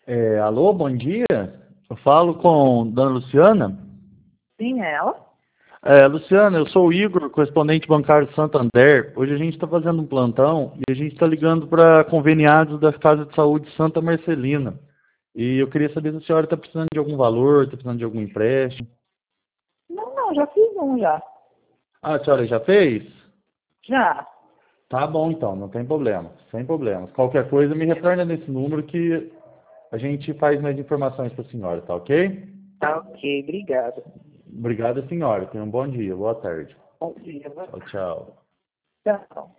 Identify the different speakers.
Speaker 1: Alô, bom dia. Eu falo com Dona Luciana.
Speaker 2: Sim, é ela?
Speaker 1: Luciana, eu sou o Igor, correspondente bancário do Santander. Hoje a gente está fazendo um plantão e a gente está ligando para conveniados da Casa de Saúde Santa Marcelina. E eu queria saber se a senhora está precisando de algum valor, está precisando de algum empréstimo.
Speaker 2: Não, já fiz um já.
Speaker 1: Ah, a senhora já fez?
Speaker 2: Já.
Speaker 1: Tá bom então, não tem problema, sem problemas. Qualquer coisa me retorna nesse número que a gente faz mais informações para a senhora, tá ok?
Speaker 2: Tá ok, obrigada.
Speaker 1: Obrigado, senhora. Tenha um bom dia, boa tarde.
Speaker 2: Bom dia,
Speaker 1: Tchau, tchau.
Speaker 2: tchau.